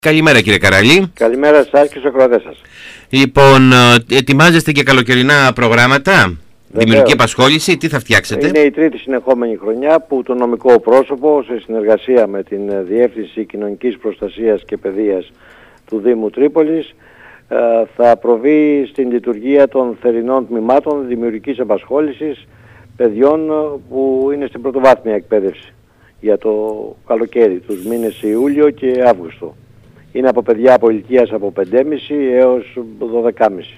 Καλημέρα κύριε Καραλή. Καλημέρα σας και στους ακροατές σας. Λοιπόν, ετοιμάζεστε και καλοκαιρινά προγράμματα, Βεβαίως. Δημιουργική απασχόληση, τι θα φτιάξετε? Είναι η τρίτη συνεχόμενη χρονιά που το νομικό πρόσωπο σε συνεργασία με την Διεύθυνση Κοινωνικής Προστασίας και Παιδείας του Δήμου Τρίπολης θα προβεί στην λειτουργία των θερινών τμήματων δημιουργικής απασχόλησης παιδιών που είναι στην πρωτοβάθμια εκπαίδευση για το καλοκαίρι, τους μήνες Ιούλιο και Αύγουστο. Είναι από παιδιά από ηλικίας από 5,5 έως 12,5.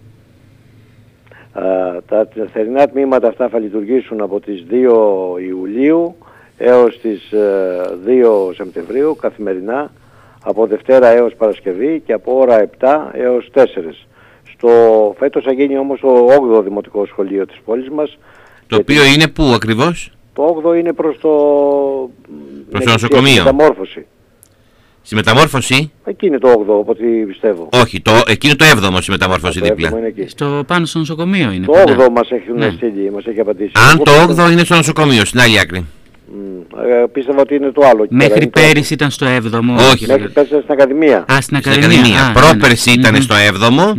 Τα θερινά τμήματα αυτά θα λειτουργήσουν από τις 2 Ιουλίου έως τις 2 Σεπτεμβρίου καθημερινά, από Δευτέρα έως Παρασκευή και από ώρα 7 έως 4. Φέτος θα γίνει όμως το 8ο Δημοτικό Σχολείο της πόλης μας. Το οποίο είναι πού ακριβώς? Το 8ο είναι προς το νοσοκομείο. Μεταμόρφωση. Στη μεταμόρφωση? Εκεί είναι το 8ο, από ό,τι πιστεύω. Όχι, εκεί είναι το 7ο στη μεταμόρφωση δίπλα. Στο πάνω στο νοσοκομείο είναι. Το 8ο μας έχουν στείλει, μας έχει απαντήσει. Αν το 8ο είναι στο νοσοκομείο, στην άλλη άκρη. Πίστευα ότι είναι το άλλο. Μέχρι πέρυσι ήταν στο 7ο. Όχι. Μέχρι πέρυσι ήταν στην Ακαδημία. Στην Ακαδημία. Πρόπερσι ήταν στο 7ο.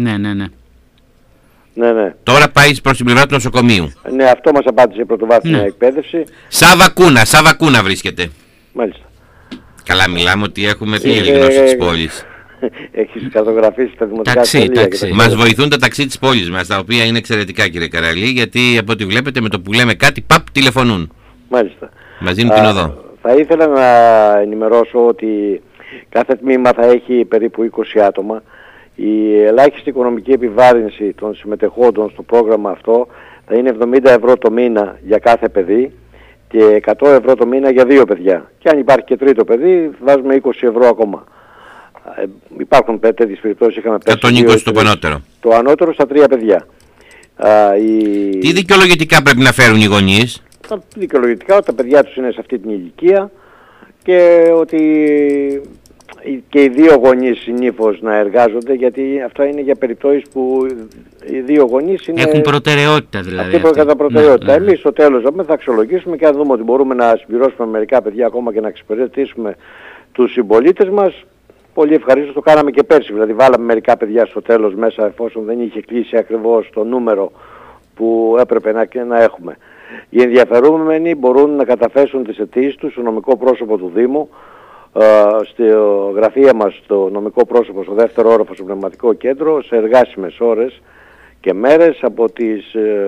Ναι. Τώρα πάει προς την πλευρά του νοσοκομείου. Ναι, αυτό μας απάντησε η πρωτοβάθμια εκπαίδευση. Σαββακούνα βρίσκεται. Μάλιστα. Καλά, μιλάμε ότι έχουμε πλήρη γνώση της πόλης. Έχεις κατογραφήσει τα δημοτικά σχολεία. Μας βοηθούν τα ταξί της πόλης μας, τα οποία είναι εξαιρετικά κύριε Καραλή, γιατί από ό,τι βλέπετε με το που λέμε κάτι, τηλεφωνούν. Μάλιστα. Μας δίνουν την οδό. Θα ήθελα να ενημερώσω ότι κάθε τμήμα θα έχει περίπου 20 άτομα. Η ελάχιστη οικονομική επιβάρυνση των συμμετεχόντων στο πρόγραμμα αυτό θα είναι 70 ευρώ το μήνα για κάθε παιδί και 100 ευρώ το μήνα για 2 παιδιά. Και αν υπάρχει και τρίτο παιδί, βάζουμε 20 ευρώ ακόμα. Υπάρχουν τέτοιες περιπτώσεις, είχαμε πέσει 120 το πανότερο. Το ανώτερο στα 3 παιδιά. Τι δικαιολογητικά πρέπει να φέρουν οι γονείς? Δικαιολογητικά ότι τα παιδιά τους είναι σε αυτή την ηλικία και ότι και οι δύο γονείς συνήθως να εργάζονται, γιατί αυτά είναι για περιπτώσεις που οι δύο γονείς έχουν προτεραιότητα δηλαδή. Αυτή κατά προτεραιότητα. Εμείς στο τέλος θα αξιολογήσουμε και αν δούμε ότι μπορούμε να συμπληρώσουμε μερικά παιδιά ακόμα και να εξυπηρετήσουμε τους συμπολίτες μας. Πολύ ευχαρίστως, το κάναμε και πέρσι, δηλαδή βάλαμε μερικά παιδιά στο τέλος μέσα εφόσον δεν είχε κλείσει ακριβώς το νούμερο που έπρεπε να έχουμε. Οι ενδιαφερόμενοι μπορούν να καταθέσουν τις αιτήσεις τους στο νομικό πρόσωπο του Δήμου, στη γραφεία μας στο νομικό πρόσωπο στο δεύτερο όροφο στο πνευματικό κέντρο, σε εργάσιμες ώρες και μέρες από τις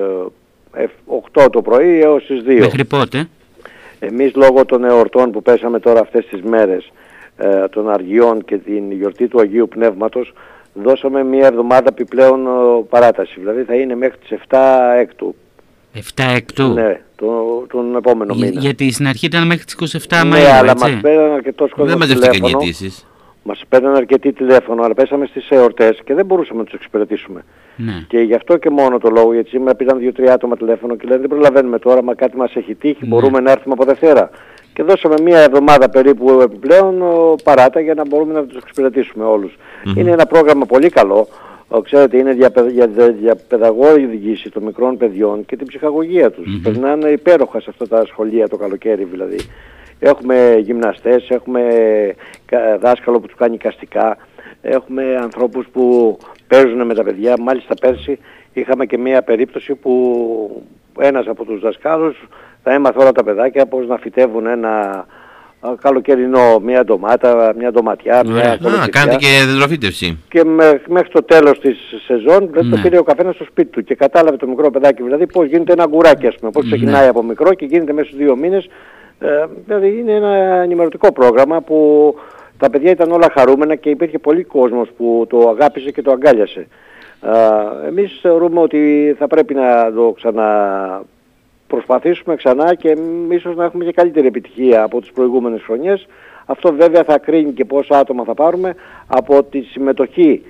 8 το πρωί έως τις 2. Μέχρι πότε? Εμείς λόγω των εορτών που πέσαμε τώρα αυτές τις μέρες, των Αργιών και την γιορτή του Αγίου Πνεύματος, δώσαμε μία εβδομάδα επιπλέον παράταση. Δηλαδή θα είναι μέχρι τις 7 έκτου. 7 έκτου? Ναι, τον επόμενο μήνα. Γιατί στην αρχή ήταν μέχρι τις 27 Μαΐου, ναι, αλλά μας πέραν αρκετός κόσμος τηλέφωνο. Μας πέραν αρκετοί τηλέφωνο, αλλά πέσαμε στις εορτές και δεν μπορούσαμε να τους εξυπηρετήσουμε. Ναι. Και γι' αυτό και μόνο το λόγο, γιατί σήμερα πήραν 2-3 άτομα τηλέφωνο και λένε δεν προλαβαίνουμε τώρα, μα κάτι μας έχει τύχει, μπορούμε να έρθουμε από Δευτέρα. Και δώσαμε μία εβδομάδα περίπου επιπλέον παράτα για να μπορούμε να τους εξυπηρετήσουμε όλους. Είναι ένα πρόγραμμα πολύ καλό. Ξέρετε, είναι για παιδαγώγηση των μικρών παιδιών και την ψυχαγωγία τους. Περνάνε υπέροχα σε αυτά τα σχολεία το καλοκαίρι δηλαδή. Έχουμε γυμναστές, έχουμε δάσκαλο που τους κάνει εικαστικά, έχουμε ανθρώπους που παίζουν με τα παιδιά. Μάλιστα πέρσι είχαμε και μία περίπτωση που ένας από τους δασκάλους θα έμαθε όλα τα παιδάκια πώς να φυτεύουν ένα καλοκαιρινό, μια ντομάτα, μια ντοματιά, μια κολοκυθιά. Κάνετε και δεντροφύτευση. Και μέχρι το τέλος της σεζόν το πήρε ο καθένας στο σπίτι του και κατάλαβε το μικρό παιδάκι δηλαδή πώς γίνεται ένα αγκουράκι, ας πούμε, πώς ξεκινάει από μικρό και γίνεται μέσα στους 2 μήνες. Δηλαδή είναι ένα ενημερωτικό πρόγραμμα που τα παιδιά ήταν όλα χαρούμενα και υπήρχε πολύ κόσμος που το αγάπησε και το αγκάλιασε. Εμείς θεωρούμε ότι θα πρέπει να το προσπαθήσουμε ξανά και ίσως να έχουμε και καλύτερη επιτυχία από τις προηγούμενες χρονιές. Αυτό βέβαια θα κρίνει και πόσα άτομα θα πάρουμε από τη συμμετοχή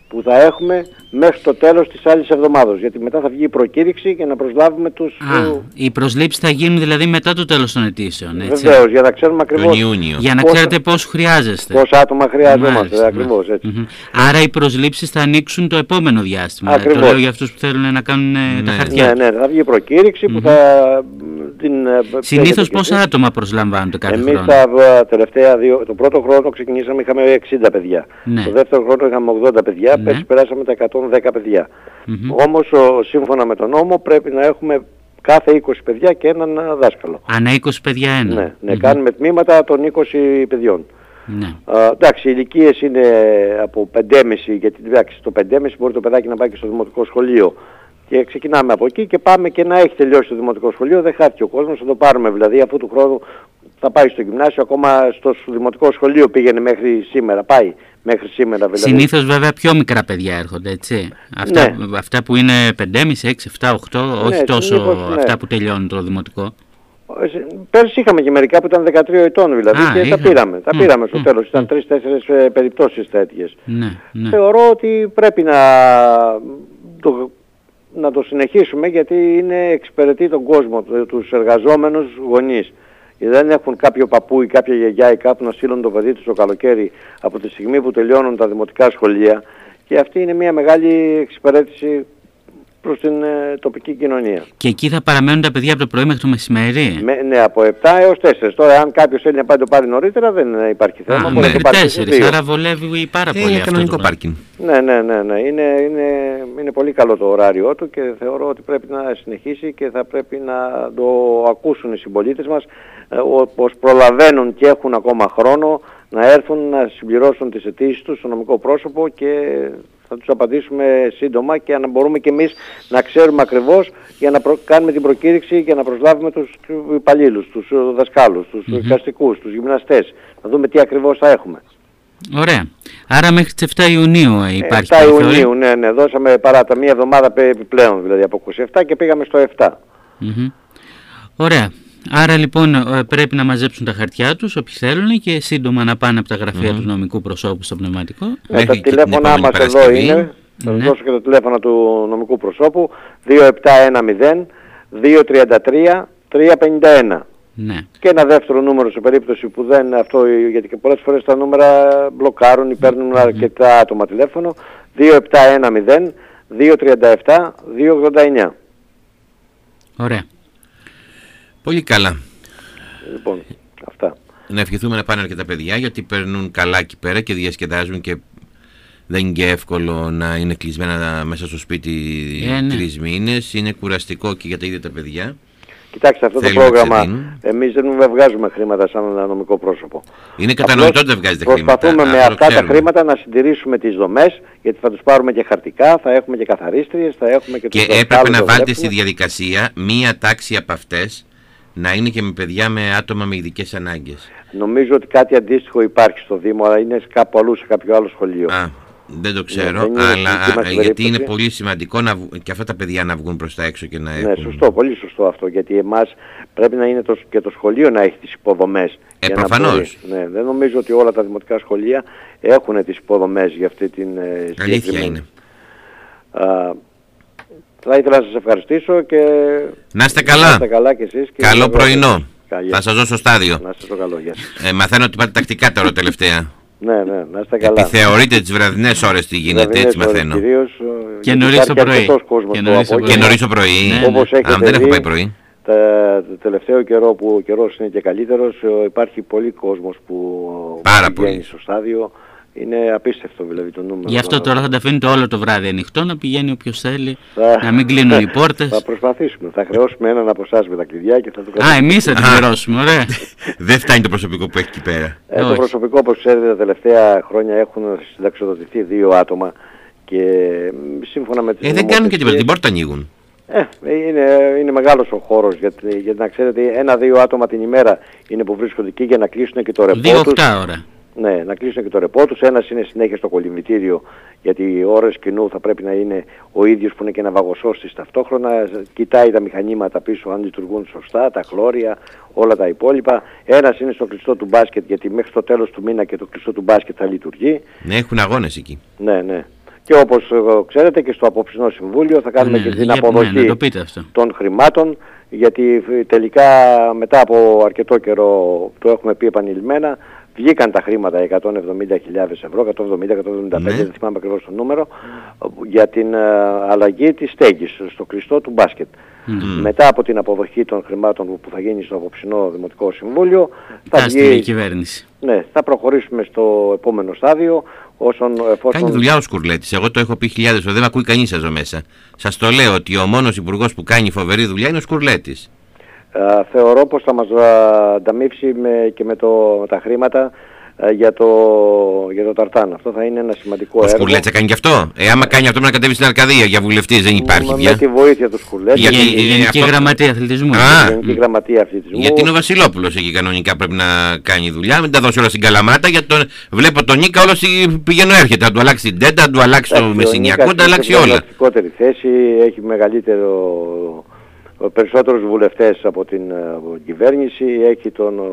που θα έχουμε μέχρι το τέλος της άλλης εβδομάδας. Γιατί μετά θα βγει η προκήρυξη για να προσλάβουμε τους... Οι προσλήψεις θα γίνουν δηλαδή μετά το τέλος των αιτήσεων, έτσι. Βεβαίως, για να ξέρουμε ακριβώς... Για να ξέρετε πώς χρειάζεστε. Πόσα άτομα χρειάζομαστε, ακριβώς έτσι. Άρα οι προσλήψεις θα ανοίξουν το επόμενο διάστημα. Ακριβώς. Το λέω για αυτούς που θέλουν να κάνουν τα χαρτιά. Ναι, θα βγει η προκήρυξη που θα... Συνήθως πόσα άτομα προσλαμβάνονται κάθε χρόνο? Εμείς τα τελευταία το πρώτο χρόνο ξεκινήσαμε, είχαμε 60 παιδιά. Ναι. Το δεύτερο χρόνο είχαμε 80 παιδιά, πέρσι περάσαμε τα 110 παιδιά. Όμως σύμφωνα με τον νόμο πρέπει να έχουμε κάθε 20 παιδιά και έναν δάσκαλο. Ανά 20 παιδιά ένα. Ναι, κάνουμε τμήματα των 20 παιδιών. Ναι. Εντάξει, οι ηλικίες είναι από 5,5, γιατί εντάξει, το 5,5 μπορεί το παιδάκι να πάει και στο δημοτικό σχολείο. Και ξεκινάμε από εκεί και πάμε και να έχει τελειώσει το δημοτικό σχολείο, δεν χάθηκε ο κόσμος, θα το πάρουμε δηλαδή, αφού του χρόνου θα πάει στο γυμνάσιο, ακόμα στο δημοτικό σχολείο πήγαινε μέχρι σήμερα, πάει μέχρι σήμερα δηλαδή. Συνήθως βέβαια πιο μικρά παιδιά έρχονται, έτσι. Αυτά που είναι 5,5, 6, 7, 8, όχι τόσο αυτά που τελειώνουν το δημοτικό. Πέρσι είχαμε και μερικά που ήταν 13 ετών δηλαδή και τα πήραμε. Τα πήραμε στο τέλος. Ήταν 3-4 περιπτώσεις τέτοιες. Θεωρώ ότι πρέπει να το συνεχίσουμε, γιατί εξυπηρετεί τον κόσμο, τους εργαζόμενους γονείς. Γιατί δεν έχουν κάποιο παππού ή κάποια γιαγιά ή κάπου να στείλουν το παιδί τους το καλοκαίρι από τη στιγμή που τελειώνουν τα δημοτικά σχολεία, και αυτή είναι μια μεγάλη εξυπηρέτηση προς την τοπική κοινωνία. Και εκεί θα παραμένουν τα παιδιά από το πρωί μέχρι το μεσημέρι? Ναι, από 7 έως 4. Τώρα αν κάποιος θέλει να πάει το πάρει νωρίτερα δεν υπάρχει θέμα. Μέχρι 4, άρα βολεύει πάρα πολύ αυτό. Κανονικό πάρκινγκ. Ναι. Είναι πολύ καλό το ωράριό του και θεωρώ ότι πρέπει να συνεχίσει και θα πρέπει να το ακούσουν οι συμπολίτες μας, όπως προλαβαίνουν και έχουν ακόμα χρόνο να έρθουν να συμπληρώσουν τις αιτήσεις τους στο νομικό πρόσωπο, και θα τους απαντήσουμε σύντομα και να μπορούμε και εμείς να ξέρουμε ακριβώς για να κάνουμε την προκήρυξη και να προσλάβουμε τους υπαλλήλους, τους δασκάλους, τους εικαστικούς, τους γυμναστές. Να δούμε τι ακριβώς θα έχουμε. Ωραία. Άρα μέχρι τις 7 Ιουνίου υπάρχει 7 Ιουνίου, ναι. Δώσαμε παράτα μία εβδομάδα επιπλέον, δηλαδή από 27 και πήγαμε στο 7. Ωραία. Άρα λοιπόν πρέπει να μαζέψουν τα χαρτιά τους όποιοι θέλουν και σύντομα να πάνε από τα γραφεία του νομικού προσώπου στο πνευματικό. Τα τηλέφωνά μας εδώ είναι. Θα σας δώσω και το τηλέφωνο του νομικού προσώπου, 2710 233 351. Ναι. Και ένα δεύτερο νούμερο σε περίπτωση που δεν αυτό, γιατί και πολλές φορές τα νούμερα μπλοκάρουν ή παίρνουν αρκετά άτομα τηλέφωνο, 2710 237 289. Ωραία. Πολύ καλά. Λοιπόν, αυτά. Να ευχηθούμε να πάνε αρκετά παιδιά, γιατί περνούν καλά εκεί πέρα και διασκεδάζουν, και δεν είναι και εύκολο να είναι κλεισμένα μέσα στο σπίτι 3 μήνες. Είναι κουραστικό και για τα ίδια τα παιδιά. Κοιτάξτε, αυτό το πρόγραμμα εμείς δεν βγάζουμε χρήματα σαν ένα νομικό πρόσωπο. Είναι κατανοητό ότι δεν βγάζετε χρήματα. Προσπαθούμε με αυτά τα χρήματα να συντηρήσουμε τις δομές, γιατί θα τους πάρουμε και χαρτικά, θα έχουμε και καθαρίστριες, θα έχουμε και τους δασκάλους. Και έπρεπε να βάλετε στη διαδικασία μία τάξη από αυτές να είναι και με παιδιά με άτομα με ειδικές ανάγκες. Νομίζω ότι κάτι αντίστοιχο υπάρχει στο Δήμο, αλλά είναι κάπου αλλού σε κάποιο άλλο σχολείο. Δεν το ξέρω, αλλά γιατί είναι πολύ σημαντικό και αυτά τα παιδιά να βγουν προς τα έξω και να έχουν... Ναι, σωστό, πολύ σωστό αυτό, γιατί εμάς πρέπει να είναι και το σχολείο να έχει τις υποδομές. Προφανώς. Ναι, δεν νομίζω ότι όλα τα δημοτικά σχολεία έχουν τις υποδομές για αυτή την αλήθεια είναι. Θα ήθελα να σας ευχαριστήσω και... Να είστε καλά. Να είστε καλά και εσείς. Και καλό πρωινό. Θα σας δώσω στο στάδιο. Να είστε καλό, γεια σας. Μαθαίνω ότι πάτε τακτικά τώρα τελευταία. Ναι, να είστε καλά. Επιθεωρείτε τις βραδινές ώρες τι γίνεται, έτσι μαθαίνω. Κυρίως, και νωρίς το πρωί. Και νωρίς το πρωί. Όπως έχετε δεν έχω πάει πρωί. Το τελευταίο καιρό που ο καιρός είναι και καλύτερος, υπάρχει πολύ κόσμος που βγαίνει στο στάδιο. Είναι απίστευτο δηλαδή το νούμερο. Γι' αυτό τώρα θα τα αφήνετε όλο το βράδυ ανοιχτό, να πηγαίνει όποιος θέλει, να μην κλείνουν οι πόρτες. Θα προσπαθήσουμε. Θα χρεώσουμε έναν από εσάς με τα κλειδιά και θα το κάνουμε. Εμείς θα την πληρώσουμε, ωραία. Δεν φτάνει το προσωπικό που έχει εκεί πέρα. Το προσωπικό, όπως ξέρετε, τα τελευταία χρόνια έχουν συνταξιοδοτηθεί 2 άτομα και σύμφωνα με τις δεν κάνουν και τίποτα, την πόρτα ανοίγουν. Είναι μεγάλος ο χώρος, γιατί να ξέρετε 1-2 άτομα την ημέρα είναι που βρίσκονται εκεί για να κλείσουν και το ρεπό τους. 2-8 ώρα. Ναι, να κλείσουν και το ρεπό τους. Ένας είναι συνέχεια στο κολυμβητήριο, γιατί οι ώρες κοινού θα πρέπει να είναι ο ίδιος που είναι και ναυαγοσώστης ταυτόχρονα. Κοιτάει τα μηχανήματα πίσω αν λειτουργούν σωστά, τα χλώρια, όλα τα υπόλοιπα. Ένας είναι στο κλειστό του μπάσκετ, γιατί μέχρι το τέλος του μήνα και το κλειστό του μπάσκετ θα λειτουργεί. Ναι, έχουν αγώνες εκεί. Ναι. Και όπως ξέρετε και στο απόψινό συμβούλιο θα κάνουμε και την αποδοχή των χρημάτων, γιατί τελικά μετά από αρκετό καιρό, το έχουμε πει επανειλημμένα, βγήκαν τα χρήματα 170.000 ευρώ, 170-175, δεν θυμάμαι ακριβώς το νούμερο, για την αλλαγή της στέγης στο κλειστό του μπάσκετ. Μετά από την αποδοχή των χρημάτων που θα γίνει στο απόψινό Δημοτικό Συμβούλιο, η κυβέρνηση. Ναι, θα προχωρήσουμε στο επόμενο στάδιο. Κάνει δουλειά ο Σκουρλέτης. Εγώ το έχω πει χιλιάδες φορές, δεν με ακούει κανείς εδώ μέσα. Σας το λέω ότι ο μόνος υπουργός που κάνει φοβερή δουλειά είναι ο Σκουρλέτης. Θεωρώ πως θα μας ανταμείψει και με τα χρήματα για το Ταρτάν. Αυτό θα είναι ένα σημαντικό έργο. Ο Σκουρλέτης θα κάνει και αυτό. Άμα κάνει αυτό, να κατέβει στην Αρκαδία για βουλευτής, δεν υπάρχει πια. Με τη βοήθεια του Σκουρλέτη. Για η Γενική Γραμματεία Αθλητισμού. Γιατί είναι ο Βασιλόπουλος εκεί κανονικά πρέπει να κάνει δουλειά. Μην τα δώσει όλα στην Καλαμάτα. Γιατί βλέπω τον Νίκα όλος πηγαίνω έρχεται. Να του αλλάξει την τέντα, να του αλλάξει το μεσηνιακό, να του αλλάξει όλα. Έχει μεγαλύτερη θέση, έχει περισσότερους βουλευτές από την κυβέρνηση, έχει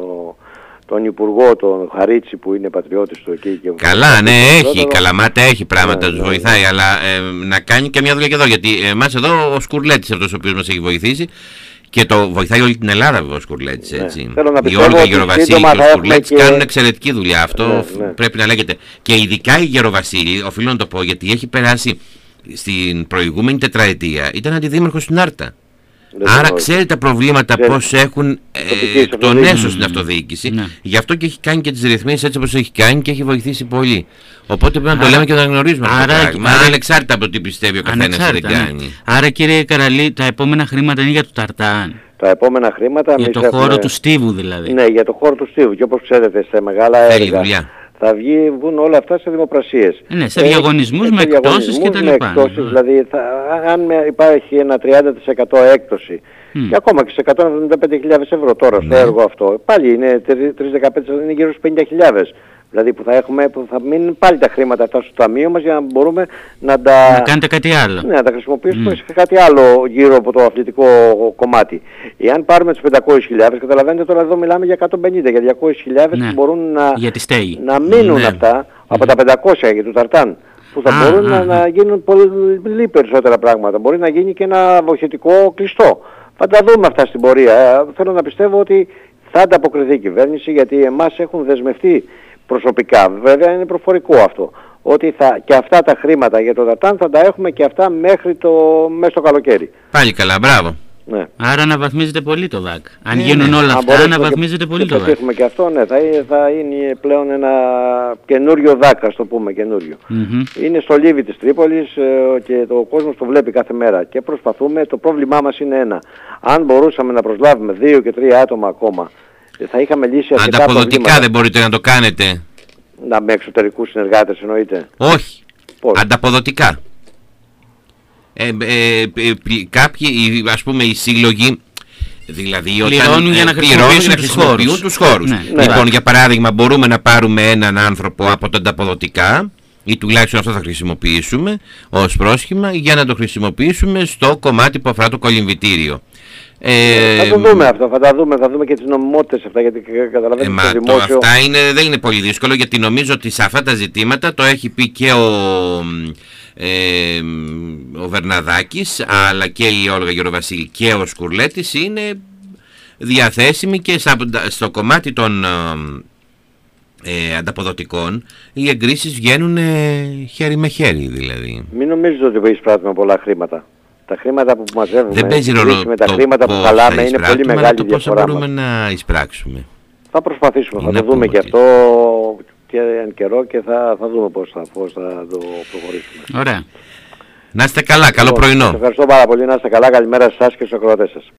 τον Υπουργό, τον Χαρίτσι που είναι πατριώτης του εκεί. Καλά, ναι, έχει. Η Καλαμάτα έχει πράγματα, τους βοηθάει, αλλά να κάνει και μια δουλειά και εδώ. Γιατί εμάς εδώ ο Σκουρλέτης αυτός ο οποίος μας έχει βοηθήσει και το βοηθάει όλη την Ελλάδα ο Σκουρλέτης. Έτσι. Η Όλγα Γεροβασίλη και ο Σκουρλέτης κάνουν εξαιρετική δουλειά. Αυτό πρέπει να λέγεται. Και ειδικά η Γεροβασίλη, οφείλω να το πω, γιατί έχει περάσει στην προηγούμενη τετραετία, ήταν αντιδήμαρχος στην Άρτα. Άρα ξέρει τα προβλήματα πώς έχουν τον έσω στην αυτοδιοίκηση. Γι' αυτό και έχει κάνει και τις ρυθμίσεις έτσι όπως έχει κάνει και έχει βοηθήσει πολύ. Οπότε πρέπει να το λέμε και να γνωρίζουμε αυτό το πράγμα. Άρα ανεξάρτητα από τι πιστεύει ο καθένας δεν κάνει. Άρα κύριε Καραλή, τα επόμενα χρήματα είναι για το Ταρτάν. Τα επόμενα χρήματα για το χώρο του Στίβου δηλαδή. Ναι, για το χώρο του Στίβου. Και όπως ξέρετε σε μεγάλα έργα θα βγουν όλα αυτά σε δημοπρασίες. Ναι, σε διαγωνισμούς με εκτόσεις και τα λοιπά. Δηλαδή αν υπάρχει ένα 30% έκπτωση και ακόμα και σε 175.000 ευρώ τώρα στο έργο αυτό, πάλι είναι 3-15, είναι γύρω στους 50.000. Δηλαδή που θα μείνουν πάλι τα χρήματα αυτά στο ταμείο μας για να μπορούμε να κάνετε κάτι άλλο. Ναι, να τα χρησιμοποιήσουμε σε κάτι άλλο γύρω από το αθλητικό κομμάτι. Εάν πάρουμε τους 500.000, καταλαβαίνετε τώρα εδώ μιλάμε για 150, για 200.000 που μπορούν να μείνουν αυτά από τα 500 για το Ταρτάν. Που θα μπορούν να γίνουν πολύ περισσότερα πράγματα. Μπορεί να γίνει και ένα βοηθητικό κλειστό. Θα τα δούμε αυτά στην πορεία. Θέλω να πιστεύω ότι θα ανταποκριθεί η κυβέρνηση, γιατί εμάς έχουν δεσμευτεί προσωπικά, βέβαια είναι προφορικό αυτό, ότι και αυτά τα χρήματα για το Ταρτάν θα τα έχουμε και αυτά μέχρι μέσα στο καλοκαίρι. Πάλι καλά, μπράβο. Ναι. Άρα αναβαθμίζεται πολύ το ΔΑΚ. Αν γίνουν όλα αυτά, αναβαθμίζεται πολύ το ΔΑΚ. Αν έχουμε και αυτό, ναι, θα είναι πλέον ένα καινούριο ΔΑΚ, ας το πούμε, καινούριο. Είναι στο λίβι της Τρίπολης και ο κόσμος το βλέπει κάθε μέρα και προσπαθούμε. Το πρόβλημά μας είναι ένα. Αν μπορούσαμε να προσλάβουμε 2 και 3 άτομα ακόμα, θα είχαμε λύσει αρκετά προβλήματα. Ανταποδοτικά δεν μπορείτε να το κάνετε? Με εξωτερικούς συνεργάτες εννοείται? Όχι. Πώς? Ανταποδοτικά. Κάποιοι, ας πούμε, οι σύλλογοι, δηλαδή πληρώνουν για να χρησιμοποιούν τους χώρους. Λοιπόν, για παράδειγμα, μπορούμε να πάρουμε έναν άνθρωπο από τα ανταποδοτικά, ή τουλάχιστον αυτό θα χρησιμοποιήσουμε ως πρόσχημα, για να το χρησιμοποιήσουμε στο κομμάτι που αφορά το κολυμβητήριο. Θα το δούμε αυτό, θα δούμε και τις νομιμότητες αυτά, γιατί καταλαβαίνετε το δημόσιο... Αυτά δεν είναι πολύ δύσκολο, γιατί νομίζω ότι σε αυτά τα ζητήματα το έχει πει και ο Βερναδάκης, αλλά και η Όλγα Γεροβασίλη και ο Σκουρλέτης είναι διαθέσιμοι, και στο κομμάτι των ανταποδοτικών οι εγκρίσεις βγαίνουν χέρι με χέρι δηλαδή. Μην νομίζετε ότι εισπράττουμε πολλά χρήματα. Τα χρήματα που μαζεύουμε δεν παίζει ρόλο με τα χρήματα που χαλάμε είναι πολύ μεγάλη διαφορά. Πώς θα μπορούμε να εισπράξουμε? Θα προσπαθήσουμε, θα το δούμε και αυτό και εν καιρό και θα δούμε πώς θα το προχωρήσουμε. Ωραία. Να είστε καλά, καλό πρωινό. Σας ευχαριστώ πάρα πολύ, να είστε καλά, καλημέρα σε εσάς και στους ακροατές σας.